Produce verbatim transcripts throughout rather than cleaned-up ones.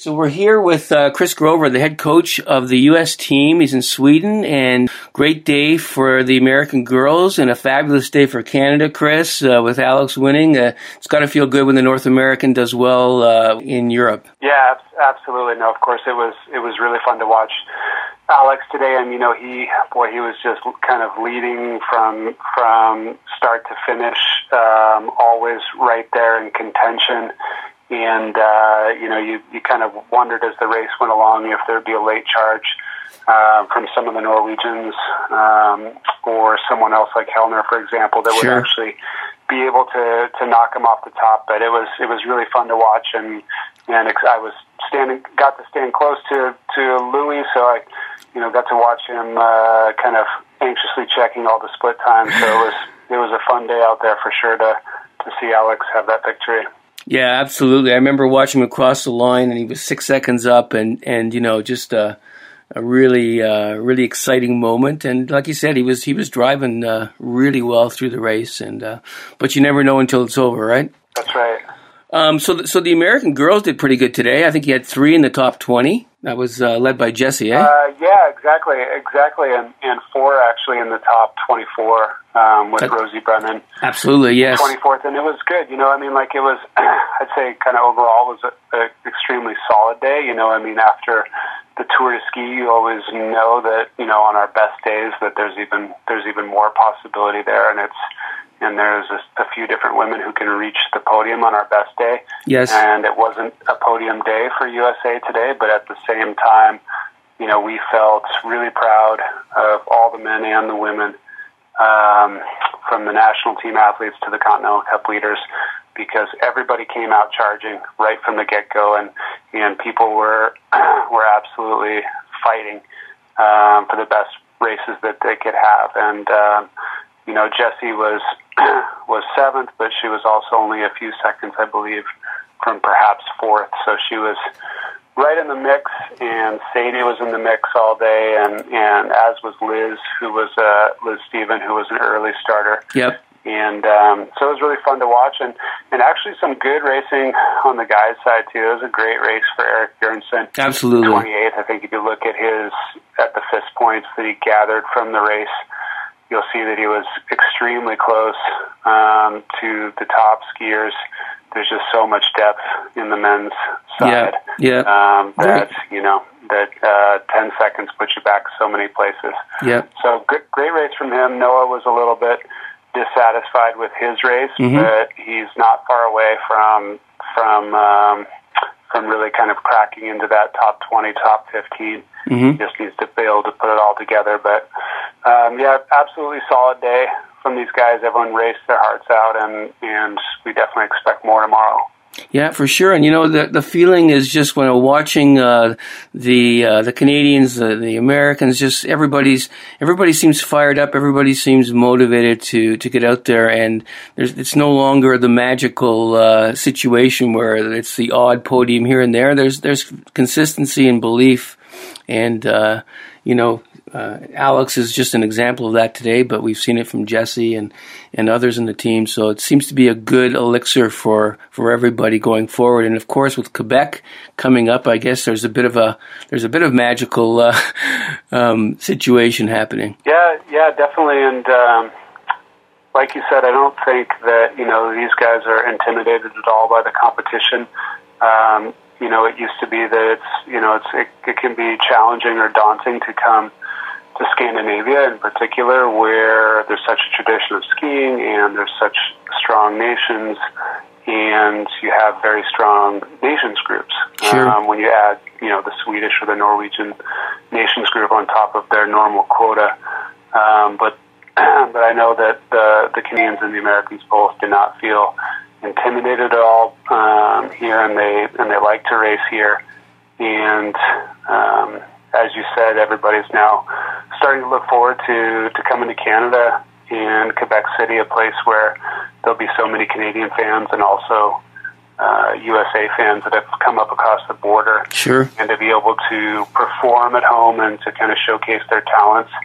So we're here with uh, Chris Grover, the head coach of the U S team. He's in Sweden, and great day for the American girls and a fabulous day for Canada, Chris, uh, with Alex winning. Uh, it's got to feel good when the North American does well uh, in Europe. Yeah, absolutely. No, of course, it was it was really fun to watch Alex today, and you know, he boy, he was just kind of leading from from start to finish, um, always right there in contention. And, uh, you know, you, you kind of wondered as the race went along if there would be a late charge uh, from some of the Norwegians um, or someone else like Hellner, for example, that sure. would actually be able to, to knock him off the top. But it was it was really fun to watch, and and I was standing, got to stand close to, to Louis, so I, you know, got to watch him uh, kind of anxiously checking all the split times. So it was it was a fun day out there for sure to to see Alex have that victory. Yeah, absolutely. I remember watching him across the line, and he was six seconds up, and, and you know, just a, a really, uh, really exciting moment. And like you said, he was he was driving uh, really well through the race, and uh, but you never know until it's over, right? That's right. Um, so, th- so the American girls did pretty good today. I think he had three in the top twenty. That was uh, led by Jessie, eh? Uh, yeah, exactly, exactly, and, and four actually in the top twenty-four um, with that, Rosie Brennan. Absolutely, yes. twenty-fourth, and it was good. You know, I mean, like it was. I'd say, kind of overall, was an extremely solid day. You know, I mean, after the Tour de Ski, you always know that you know on our best days that there's even there's even more possibility there, and it's. And there's a, a few different women who can reach the podium on our best day. Yes. And it wasn't a podium day for U S A today, but at the same time, you know, we felt really proud of all the men and the women, um, from the national team athletes to the Continental Cup leaders, because everybody came out charging right from the get-go, and, and people were were absolutely fighting um, for the best races that they could have. And, um, you know, Jessie was was seventh, but she was also only a few seconds, I believe, from perhaps fourth. So she was right in the mix, and Sadie was in the mix all day, and, and as was Liz, who was uh, Liz Steven, who was an early starter. Yep. And um, so it was really fun to watch, and, and actually some good racing on the guys' side, too. It was a great race for Eric Bjornsson. Absolutely. twenty-eighth, I think if you look at his, at the fist points that he gathered from the race, you'll see that he was extremely close um, to the top skiers. There's just so much depth in the men's side. Yeah, yeah. Um, that, you know, that uh, ten seconds puts you back so many places. Yeah. So good, great race from him. Noah was a little bit dissatisfied with his race, mm-hmm. but he's not far away from from um, from really kind of cracking into that top twenty, top fifteen. Mm-hmm. He just needs to be able to put it all together. But, um, yeah, absolutely solid day from these guys. Everyone raced their hearts out, and, and we definitely expect more tomorrow. Yeah, for sure. And, you know, the the feeling is just when I'm watching uh, the uh, the Canadians, the, the Americans, just everybody's everybody seems fired up. Everybody seems motivated to, to get out there. And there's it's no longer the magical uh, situation where it's the odd podium here and there. There's there's consistency and belief. And, uh, you know, uh, Alex is just an example of that today, but we've seen it from Jessie and, and others in the team. So it seems to be a good elixir for, for everybody going forward. And of course, with Quebec coming up, I guess there's a bit of a there's a bit of magical uh, um, situation happening. Yeah, yeah, definitely. And um, like you said, I don't think that you know these guys are intimidated at all by the competition. Um, You know, it used to be that it's, you know, it's it, it can be challenging or daunting to come to Scandinavia in particular, where there's such a tradition of skiing and there's such strong nations, and you have very strong nations groups. Sure. Um, when you add, you know, the Swedish or the Norwegian nations group on top of their normal quota. Um, but but I know that the the Canadians and the Americans both did not feel intimidated at all um, here, and they and they like to race here. And um, as you said, everybody's now starting to look forward to, to coming to Canada and Quebec City, a place where there'll be so many Canadian fans and also uh, U S A fans that have come up across the border. Sure. And to be able to perform at home and to kind of showcase their talents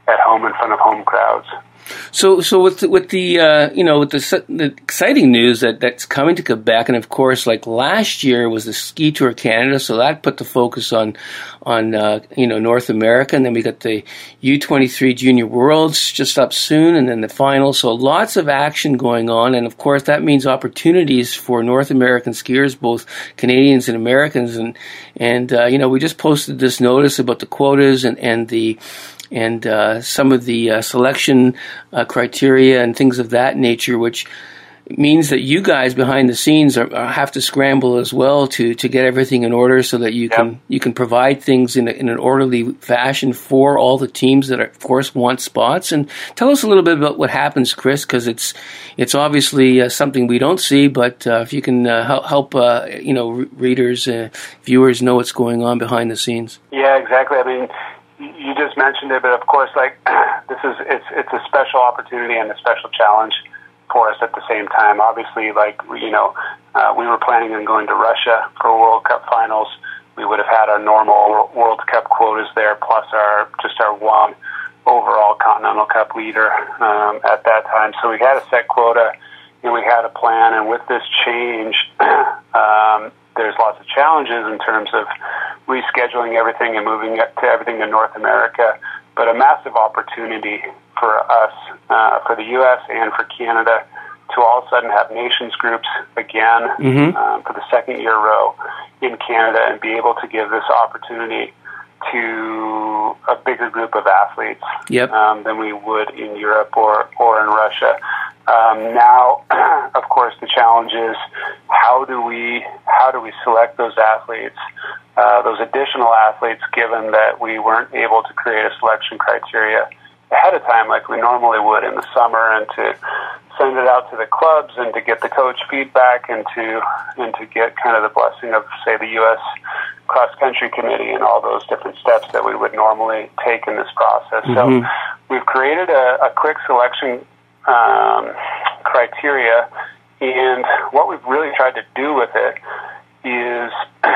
at home in front of home crowds. So, so with the, with the uh, you know with the, the exciting news that, that's coming to Quebec, and of course, like last year was the Ski Tour Canada, so that put the focus on on uh, you know North America, and then we got the U twenty-three Junior Worlds just up soon, and then the final. So lots of action going on, and of course that means opportunities for North American skiers, both Canadians and Americans, and and uh, you know we just posted this notice about the quotas and and the. and uh, some of the uh, selection uh, criteria and things of that nature, which means that you guys behind the scenes are, are, have to scramble as well to, to get everything in order so that you yep. can you can provide things in, a, in an orderly fashion for all the teams that, are, of course, want spots. And tell us a little bit about what happens, Chris, because it's it's obviously uh, something we don't see, but uh, if you can uh, help, help uh, you know re- readers, uh, viewers know what's going on behind the scenes. Yeah, exactly. I mean, you just mentioned it, but of course, like this is it's it's a special opportunity and a special challenge for us at the same time. Obviously, like you know, uh, we were planning on going to Russia for World Cup finals. We would have had our normal World Cup quotas there, plus our just our one overall Continental Cup leader um, at that time. So we had a set quota and we had a plan. And with this change, um, there's lots of challenges in terms of rescheduling everything and moving it to everything to North America, but a massive opportunity for us, uh, for the U S and for Canada, to all of a sudden have nations groups again mm-hmm. um, for the second year row in Canada and be able to give this opportunity to a bigger group of athletes yep. um, than we would in Europe or, or in Russia. Um, now, of course, the challenge is how do we how do we select those athletes, uh, those additional athletes, given that we weren't able to create a selection criteria ahead of time like we normally would in the summer, and to send it out to the clubs and to get the coach feedback and to and to get kind of the blessing of, say, the U S cross country committee and all those different steps that we would normally take in this process. Mm-hmm. So we've created a, a quick selection um, criteria, and what we've really tried to do with it is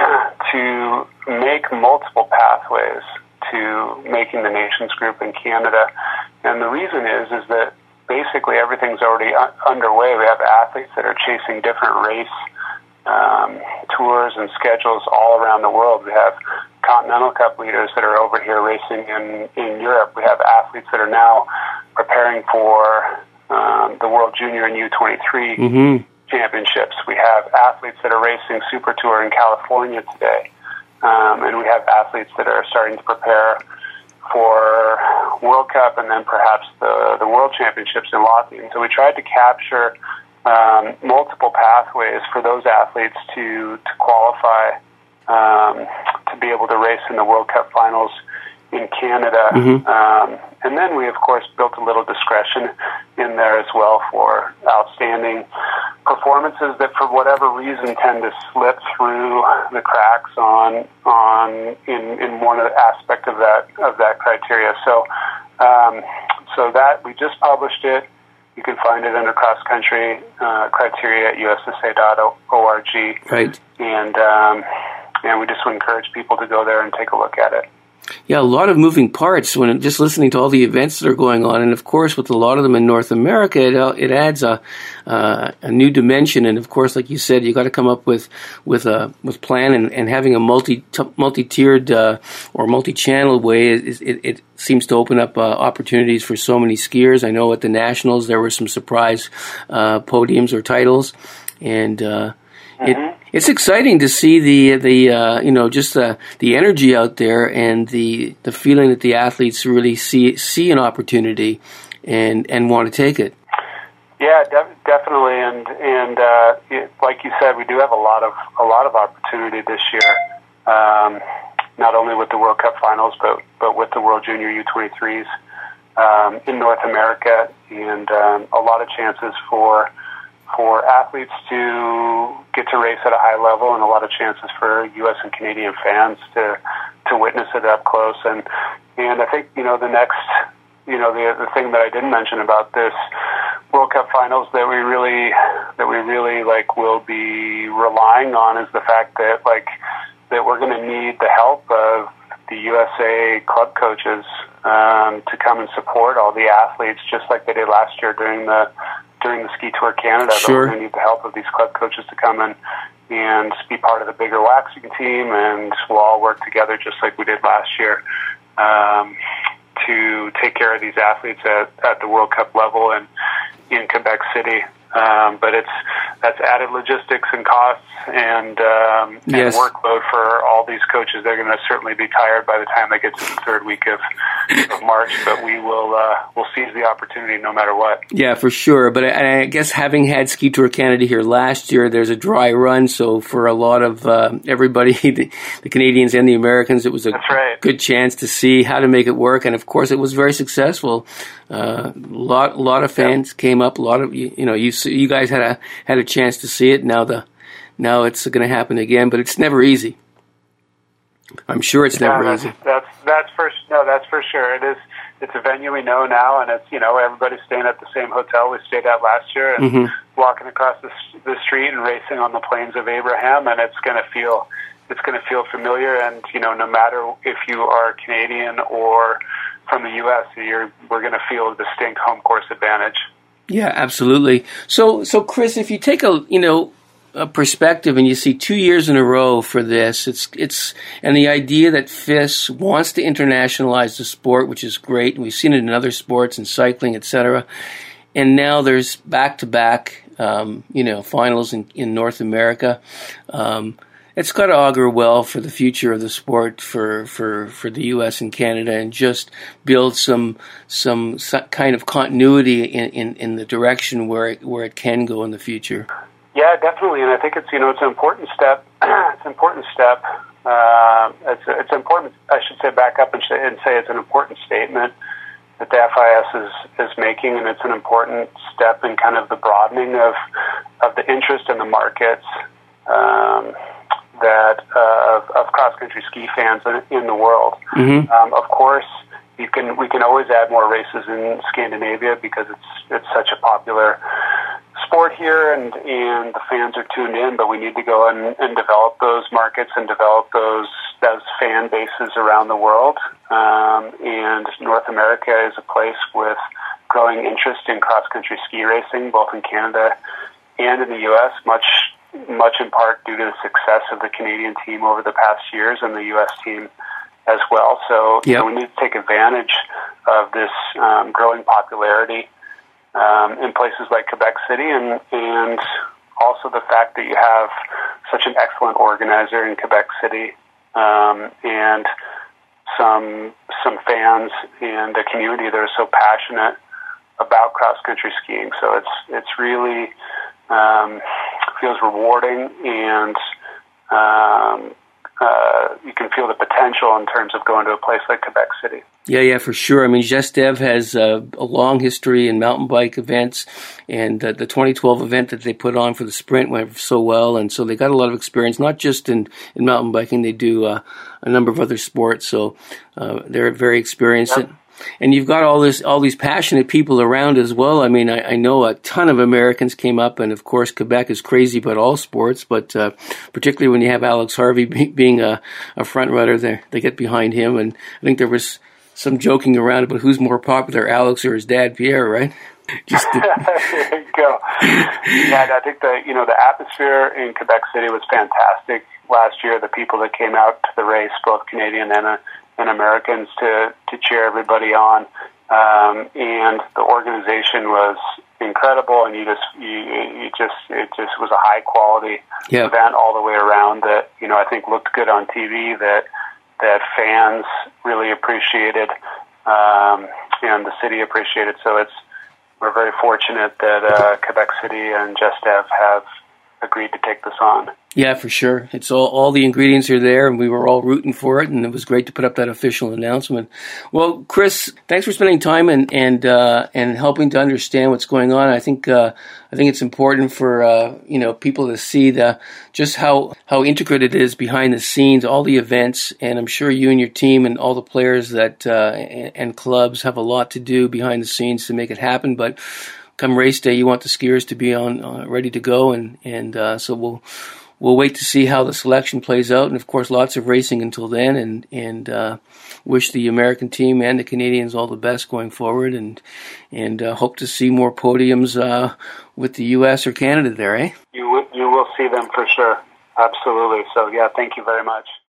to make multiple pathways to making the nations group in Canada. And the reason is is that basically everything's already un- underway. We have athletes that are chasing different race um, tours and schedules all around the world. We have Continental Cup leaders that are over here racing in, in Europe. We have athletes that are now preparing for um, the World Junior and U twenty-three mm-hmm. championships. We have athletes that are racing Super Tour in California today. Um, and we have athletes that are starting to prepare for World Cup and then perhaps the, the World Championships in Latvia. And so we tried to capture um, multiple pathways for those athletes to, to qualify um, to be able to race in the World Cup finals in Canada. Mm-hmm. Um, and then we, of course, built a little discretion in there as well for outstanding performances that, for whatever reason, tend to slip through the cracks on on in, in one aspect of that of that criteria. So, um, so that we just published it. You can find it under cross country uh, criteria at U S S A dot org. Right. And um, and we just would encourage people to go there and take a look at it. Yeah, a lot of moving parts when just listening to all the events that are going on, and of course, with a lot of them in North America, it, it adds a uh, a new dimension. And of course, like you said, you got to come up with with a with plan, and, and having a multi multi tiered uh, or multi channel way. It, it, it seems to open up uh, opportunities for so many skiers. I know at the Nationals there were some surprise uh, podiums or titles, and uh, mm-hmm. it. It's exciting to see the the uh, you know just the the energy out there, and the, the feeling that the athletes really see see an opportunity and and want to take it. Yeah, def- definitely, and and uh, it, like you said, we do have a lot of a lot of opportunity this year. Um, not only with the World Cup finals, but but with the World Junior U twenty-threes um, in North America, and um, a lot of chances for. for athletes to get to race at a high level, and a lot of chances for U S and Canadian fans to to witness it up close. And and I think, you know, the next, you know, the the thing that I didn't mention about this World Cup finals that we really that we really like will be relying on is the fact that like that we're going to need the help of the U S A club coaches um, to come and support all the athletes, just like they did last year during the during the Ski Tour Canada. Sure. But we're going to need the help of these club coaches to come in and be part of the bigger waxing team, and we'll all work together just like we did last year um, to take care of these athletes at, at the World Cup level and in Quebec City. Um, but it's that's added logistics and costs and, um, yes. and workload for all these coaches. They're going to certainly be tired by the time they get to the third week of, of March. But we will uh, we'll seize the opportunity no matter what. Yeah, for sure. But I, I guess having had Ski Tour Canada here last year, there's a dry run. So for a lot of uh, everybody, the, the Canadians and the Americans, it was a That's right. good chance to see how to make it work. And of course, it was very successful. A uh, lot, lot of fans yeah. came up. A lot of you, you know, you you guys had a had a chance to see it. Now the now it's going to happen again, but it's never easy. I'm sure it's never yeah, that's, easy. That's that's for no, that's for sure. It is. It's a venue we know now, and it's you know everybody's staying at the same hotel we stayed at last year, and mm-hmm. walking across the the street and racing on the plains of Abraham, and it's going to feel it's going to feel familiar. And you know, no matter if you are Canadian or from the U S, you're, we're going to feel a distinct home course advantage. Yeah, absolutely. So, so Chris, if you take a you know a perspective and you see two years in a row for this, it's it's and the idea that F I S wants to internationalize the sport, which is great, and we've seen it in other sports and cycling, et cetera. And now there's back to back, you know, finals in, in North America. Um, It's got to augur well for the future of the sport for, for, for the U S and Canada, and just build some some kind of continuity in, in, in the direction where it, where it can go in the future. Yeah, definitely, and I think it's you know it's an important step. It's an important step. Uh, it's it's important. I should say back up and, sh- and say it's an important statement that the F I S is is making, and it's an important step in kind of the broadening of of the interest in the markets. Um, that uh, of, of cross-country ski fans in, in the world. Mm-hmm. Um, of course, you can we can always add more races in Scandinavia because it's it's such a popular sport here, and, and the fans are tuned in, but we need to go and, and develop those markets and develop those those fan bases around the world. Um, and North America is a place with growing interest in cross-country ski racing, both in Canada and in the U S, much much in part due to the success of the Canadian team over the past years and the U S team as well. So yep. you know, we need to take advantage of this um, growing popularity um, in places like Quebec City, and, and also the fact that you have such an excellent organizer in Quebec City um, and some some fans and a community that are so passionate about cross-country skiing. So it's it's really um, feels rewarding, and um, uh, you can feel the potential in terms of going to a place like Quebec City. Yeah, yeah, for sure. I mean, Gestev has uh, a long history in mountain bike events, and uh, the twenty twelve event that they put on for the sprint went so well, and so they got a lot of experience, not just in, in mountain biking. They do uh, a number of other sports, so uh, they're very experienced. Yep. And you've got all this, all these passionate people around as well. I mean, I, I know a ton of Americans came up, and of course, Quebec is crazy about all sports, but uh, particularly when you have Alex Harvey be, being a, a front runner, there they get behind him. And I think there was some joking around about who's more popular, Alex or his dad, Pierre, right? Just to... There you go. Yeah, I think the you know the atmosphere in Quebec City was fantastic last year. The people that came out to the race, both Canadian and uh, and Americans, to to cheer everybody on, um, and the organization was incredible. And you just you, you just it just was a high quality yep. event all the way around. That you know I think looked good on T V. That that fans really appreciated, um, and the city appreciated. So it's we're very fortunate that uh, Quebec City and Gestev have agreed to take this on. Yeah, for sure. It's all all the ingredients are there, and we were all rooting for it, and it was great to put up that official announcement. Well, Chris, thanks for spending time and and uh, and helping to understand what's going on. I think uh, I think it's important for uh, you know people to see the just how how integrated it is behind the scenes, all the events, and I'm sure you and your team and all the players that uh, and, and clubs have a lot to do behind the scenes to make it happen. But come race day, you want the skiers to be on uh, ready to go, and and uh, so we'll. we'll wait to see how the selection plays out, and of course, lots of racing until then. And and uh, wish the American team and the Canadians all the best going forward, and and uh, hope to see more podiums uh, with the U S or Canada there. Eh? You will, you will see them for sure. Absolutely. So yeah, thank you very much.